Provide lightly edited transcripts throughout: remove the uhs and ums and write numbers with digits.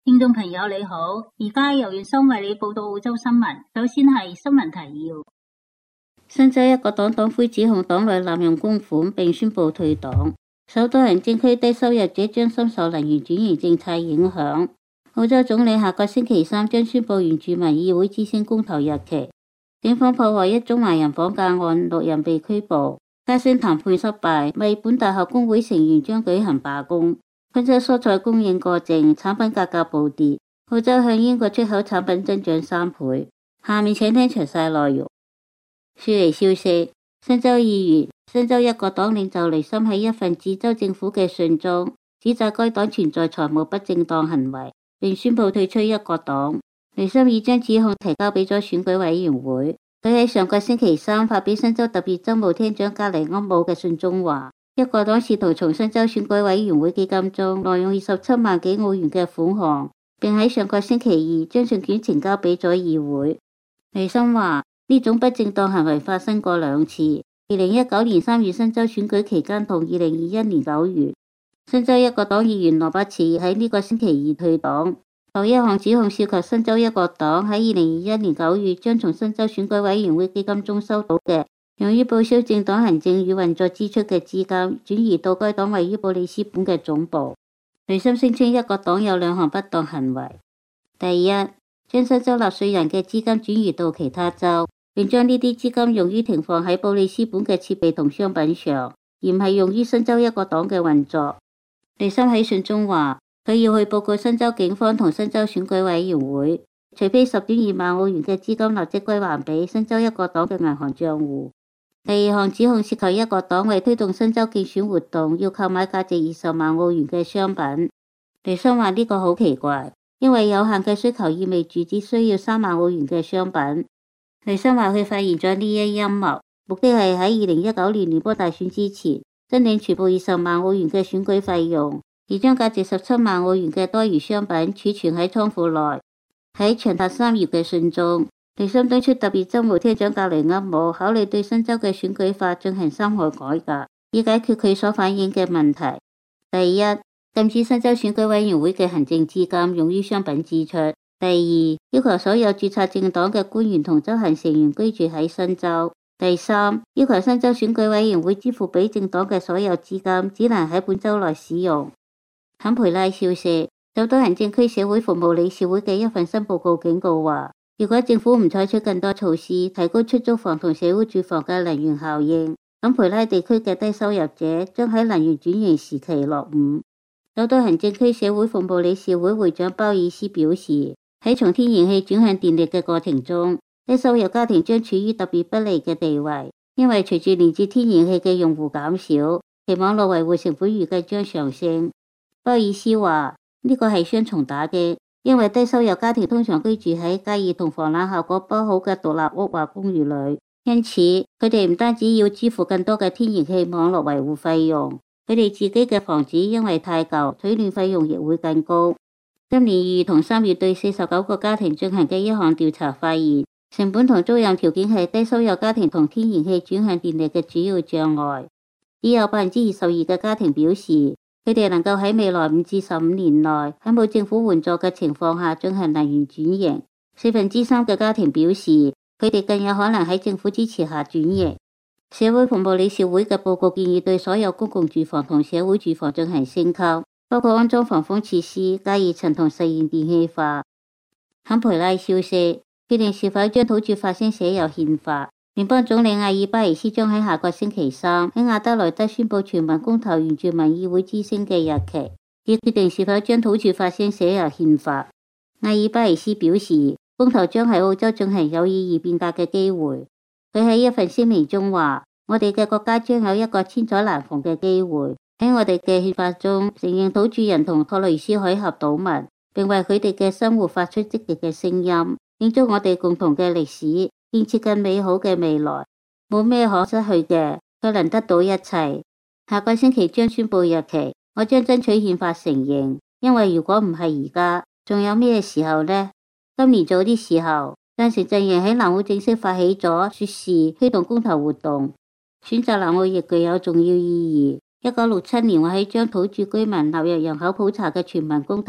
聽眾朋友你好，而家由袁生為你報道澳洲新聞。首先係新聞提要：新州一個黨黨魁指控黨內濫用公款，並宣布退黨。首都行政區低收入者將深受能源轉型政策影響。澳洲總理下個星期三將宣布原住民議會之星公投日期。警方破獲一宗華人綁架案，6人被拘捕。加薪談判失敗，墨爾本大學工會成員將舉行罷工。昆州蔬菜供應過剩，產品價格暴跌。澳洲向英國出口產品增長3倍。下面請聽詳細內容。雪梨消息：新州議員、新州一個黨領袖雷森喺一份致州政府嘅信中，指責該黨存在財務不正當行為，並宣布退出一個黨。雷森已將指控提交俾咗選舉委員會。佢喺上個星期三發表新州特別州務廳長格尼厄姆嘅信中話，一個黨試圖從新州選舉委員會基金中挪用27萬幾澳元嘅款項，並喺上個星期二將信件呈交俾咗議會。雷森話呢種不正當行為發生過2次，2019年3月新州選舉期間同2021年9月。新州一個黨議員羅伯茨喺呢個星期二退黨。頭一項指控涉及新州一個黨喺2021年9月將從新州選舉委員會基金中收到嘅用於報銷政黨行政與運作支出嘅資金轉移到該黨位於布里斯本嘅總部。雷森聲稱一個黨有2項不當行為：第一，將新州納稅人嘅資金轉移到其他州，並將呢啲資金用於停放喺布里斯本嘅設備同商品上，而唔係用於新州一個黨嘅運作。雷森喺信中話，佢要去報告新州警方同新州選舉委員會，除非10.2萬澳元嘅資金立即歸還俾新州一個黨嘅銀行賬戶。第二項指控涉及一個黨為推動新州競選活動要購買價值20萬澳元嘅商品。雷森話呢個好奇怪，因為有限嘅需求意味住只需要3萬澳元嘅商品。雷森話佢發現咗呢一陰謀，目的係喺2019年聯邦大選之前申領全部20萬澳元嘅選舉費用，而將價值17萬澳元嘅多餘商品儲存喺倉庫內。喺長達3頁嘅信中，雷森敦促特別州務廳長格雷厄姆考慮對新州嘅選舉法進行3項改革，以解決佢所反映嘅問題。第一，禁止新州選舉委員會嘅行政資金用於商品支出。第二，要求所有註冊政黨嘅官員同執行成員居住喺新州。第三，要求新州選舉委員會支付俾政黨嘅所有資金只能喺本州內使用。坎培拉消息：首都行政區社會服務理事會嘅一份新報告警告話，如果政府唔採取更多措施提高出租房同社會住房嘅能源效應，坎培拉地區嘅低收入者將喺能源轉型時期落伍。首都行政區社會服務理事會會長鮑爾斯表示，喺從天然氣轉向電力嘅過程中，低收入家庭將處於特別不利嘅地位，因為隨住連接天然氣嘅用戶減少，其網絡維護成本預計將上升。鮑爾斯話呢個係雙重打擊，因為低收入家庭通常居住喺簡易同防冷效果不好嘅獨立屋或公寓裏，因此佢哋唔單止要支付更多嘅天然氣網絡維護費用，佢哋自己嘅房子因為太舊，取暖費用亦會更高。今年2月同3月對49個家庭進行嘅一項調查發現，成本同租賃條件係低收入家庭同天然氣轉向電力嘅主要障礙。只有22%嘅家庭表示，佢哋能夠喺未來5至15年內喺冇政府援助嘅情況下進行能源轉型。3%嘅家庭表示，佢哋更有可能喺政府支持下轉型。社會服務理事會嘅報告建議對所有公共住房同社會住房進行升級，包括安裝防風設施、加熱層同實現電氣化。坎培拉消息決定是否將土著發聲寫入憲法。聯邦總理阿爾巴尼斯將喺下個星期三喺亞德萊德宣布全民公投原住民議會之星嘅日期，以決定是否將土著發聲寫入憲法。阿爾巴尼斯表示，公投將喺澳洲進行有意義變革嘅機會。佢喺一份聲明中話，我哋嘅國家將有一個千載難逢嘅機會，喺我哋嘅憲法中承認土著人同托雷斯海峽島民，並為佢哋嘅生活發出積極嘅聲音，慶祝我哋共同嘅歷史，建設更美好嘅未來。冇咩可失去嘅，佢能得到一切。下個星期將宣布日期，我將爭取憲法承認，因為如果唔係而家，仲有咩時候呢？今年早啲時候，贊成陣營喺南澳正式發起咗說是推動公投活動，選擇南澳亦具有重要意義。1967年我喺將土著居民納入人口普查嘅全民公投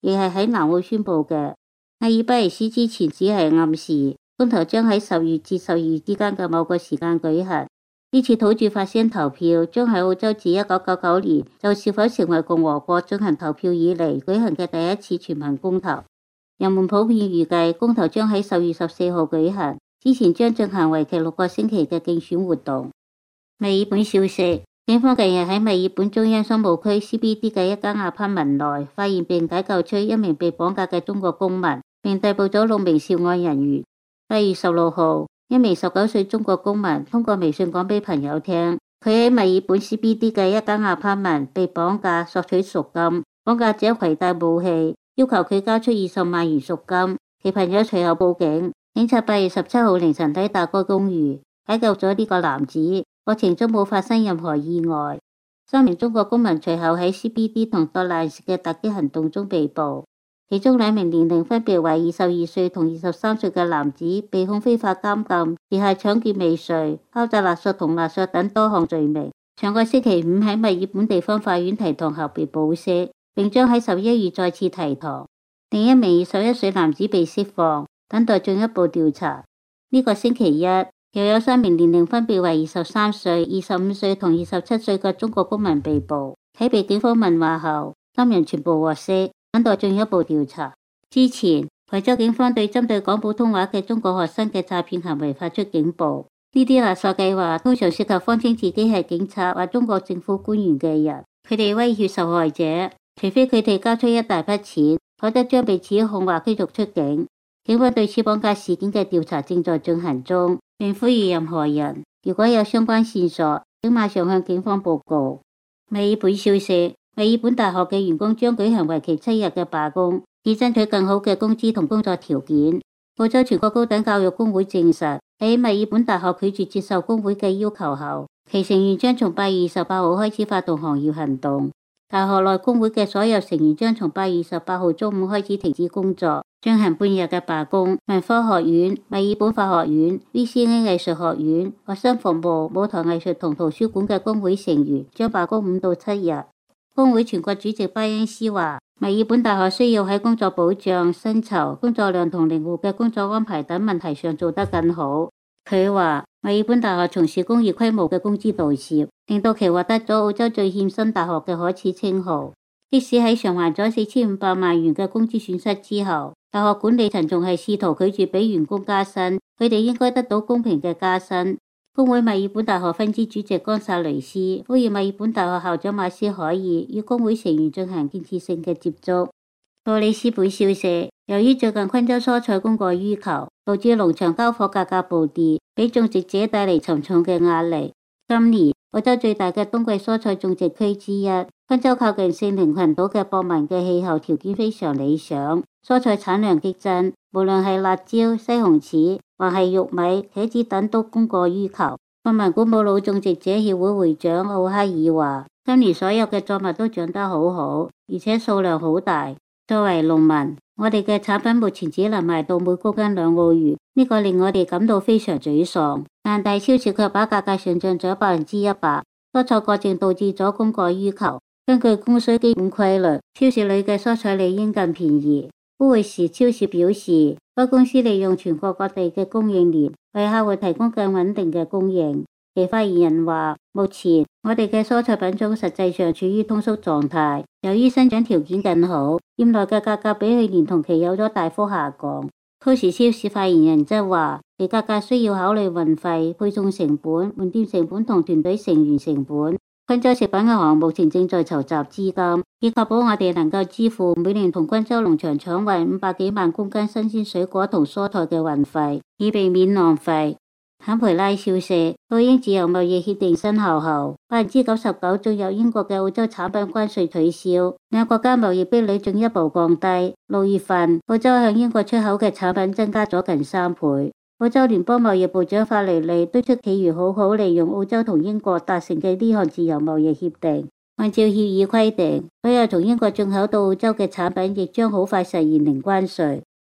亦係喺南澳宣布嘅。阿爾巴尼斯之前只係暗示公投將喺10月至12月之間嘅某個時間舉行。呢次土著發聲投票將喺澳洲自1999年就是否成為共和國進行投票以嚟舉行嘅第一次全民公投。人們普遍預計公投將喺10月14號舉行，之前將進行為期6個星期嘅競選活動。墨爾本消息，警方近日喺墨爾本中央商務區 CBD 嘅一間Apartment內發現並解救出一名被綁架嘅中國公民，並逮捕咗6名涉案人員。8月16號，一名19歲中國公民通過微信講俾朋友聽，佢喺墨爾本 CBD 嘅一間Apartment被綁架索取贖金，綁架者攜帶武器，要求佢交出20萬元贖金。其朋友隨後報警，警察8月17號凌晨抵達該公寓，解救咗呢個男子，過程中冇發生任何意外。3名中國公民隨後喺 CBD 同 Docklands 嘅突擊行動中被捕，其中2名年齡分別為22歲同23歲嘅男子被控非法監禁、持械搶劫未遂、敲詐勒索同勒索等多項罪名。上個星期五喺墨爾本地方法院提堂後被保釋，並將喺11月再次提堂。另一名21歲男子被釋放，等待進一步調查。呢個星期一，又有3名年齡分別為23歲、25歲同27歲嘅中國公民被捕。喺被警方問話後，3人全部獲釋，等待進一步調查。之前，維州警方對針對講普通話嘅中國學生嘅詐騙行為發出警報。呢啲勒索計劃通常涉及謊稱自己係警察或中國政府官員嘅人，佢哋威脅受害者，除非佢哋交出一大筆錢，否則將被指控或驅逐出境。警方對此綁架事件嘅調查正在進行中，並呼籲任何人如果有相關線索，請馬上向警方報告。墨爾本消息，墨爾本大學嘅員工將舉行為期7日嘅罷工，以爭取更好嘅工資同工作條件。澳洲全國高等教育工會證實，喺墨爾本大學拒絕接受工會嘅要求後，其成員將從8月28號開始發動行業行動。大學內工會嘅所有成員將從8月28號中午開始停止工作，進行半日嘅罷工。文科學院、墨爾本法學院、VCA 藝術學院、學生服務、舞台藝術同圖書館嘅工會成員將罷工5到7日。工會全國主席巴恩斯話，墨爾本大學需要喺工作保障、薪酬、工作量同靈活嘅工作安排等問題上做得更好。佢話，墨爾本大學從事工業規模嘅工資盜竊，令到其獲得咗澳洲最欠薪大學嘅可恥稱號。即使喺償還咗4500萬元嘅工資損失之後，大學管理層仲係試圖拒絕俾員工加薪，佢哋應該得到公平嘅加薪。工會墨爾本大學分支主席岡薩雷斯呼籲墨爾本大學校長馬斯可以與工會成員進行建設性嘅接觸。布里斯本消息，由於最近昆州蔬菜供過於求，導致農場交貨價格暴跌，俾種植者帶嚟沉重嘅壓力。今年澳洲最大嘅冬季蔬菜種植區之一，昆州靠近聖靈群島嘅博文嘅氣候條件非常理想，蔬菜產量激增，無論係辣椒、西紅柿，還係玉米、茄子等都供過於求。博文古姆老種植者協會會長奧哈爾話，今年所有嘅作物都長得好好，而且數量好大。作為農民，我哋嘅產品目前只能賣到每公斤2澳元，呢個令我哋感到非常沮喪。但大超市卻把價格上漲咗100%，蔬菜過剩導致咗供過於求。根據供需基本規律，超市裏嘅蔬菜理應更便宜。烏會時超市表示，該公司利用全國各地嘅供應鏈，為客戶提供更穩定嘅供應。其發言人話，目前我哋嘅蔬菜品種實際上處於通縮狀態，由於生長條件更好，店內嘅價格比去年同期有咗大幅下降。超市發言人則話，其價格需要考慮運費、配送成本、門店成本同團隊成員成本。昆州食品銀行目前正在籌集資金，以確保我哋能夠支付每年同昆州農場搶運500幾萬公斤新鮮水果同蔬菜嘅運費，以避免浪費。坎培拉消息，澳英自由貿易協定生效後，99%進入英國嘅澳洲產品關稅取消，兩國間貿易壁壘進一步降低。6月份，澳洲向英國出口嘅產品增加咗近3倍。澳洲聯邦貿易部長法雷利敦促企業好好利用澳洲同英國達成嘅呢項自由貿易協定。按照協議規定，所有從英國進口到澳洲嘅產品亦將好快實現零關稅。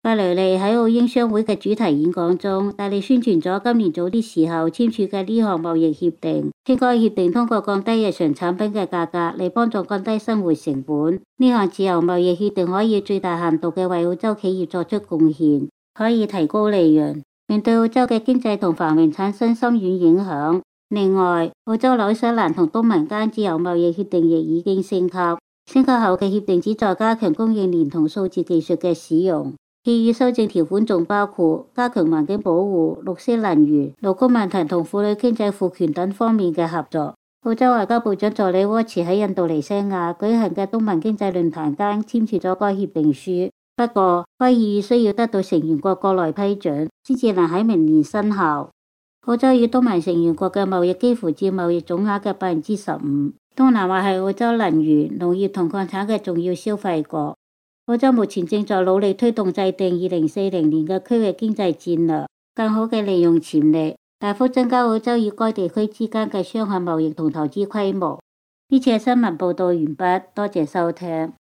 費雷利喺澳英商會嘅主題演講中，大力宣傳咗今年早啲時候簽署嘅呢項貿易協定。該協定通過降低日常產品嘅價格嚟幫助降低生活成本。呢項自由貿易協定可以最大限度嘅為澳洲企業作出貢獻，可以提高利潤，並對澳洲嘅經濟同繁榮產生深遠影響。另外，澳洲紐西蘭同東盟間自由貿易協定亦已經升級。升級後嘅協定旨在加強供應鏈同數字技術嘅使用。協議修正條款仲包括加強環境保護、綠色能源、勞工問題同婦女經濟賦權等方面嘅合作。澳洲外交部長助理沃茨喺印度尼西亞舉行嘅東盟經濟論壇間簽署咗該協定書。不過，該協議需要得到成員國國內批准，先至能喺明年生效。澳洲與東盟成員國嘅貿易幾乎佔貿易總額嘅15%。東南亞係澳洲能源、農業同礦產嘅重要消費國。澳洲目前正在努力推動制定2040年嘅區域經濟戰略，更好嘅利用潛力，大幅增加澳洲與該地區之間嘅雙向貿易同投資規模。呢次嘅新聞報道完畢，多謝收聽。